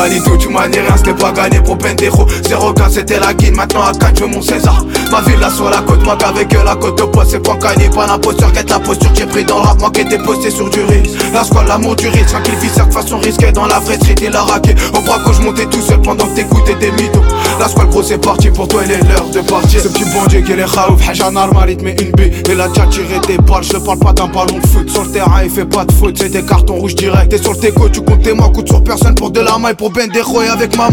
manies tout, tu manies rien, c'était pas gagné pour Pendejo. 0K c'était la guine, maintenant à Cannes je veux mon César. Ma ville là sur la côte, moi qu'avec la côte de poste, c'est point cagné. Pas l'imposteur, guette la posture, j'ai pris dans le rap, moi qui était posté sur du risque. La squale, l'amour du risque, qu'il vit de façon risquée dans la vraie street, il a raqué. Au braco, je montais tout seul pendant que t'écoutais des mythos. La squale gros c'est parti, pour toi il est l'heure de partir. Ce petit bandit qui est les khaouf, haja normal il te met une bille. Il a déjà tiré des balles, je parle pas d'un ballon de foot. Sur le terrain il fait pas de foot, c'est des cartons rouges direct. T'es sur le teco, tu comptes tes mois, coûte sur personne pour de la maille, pour Pendejo et avec maman.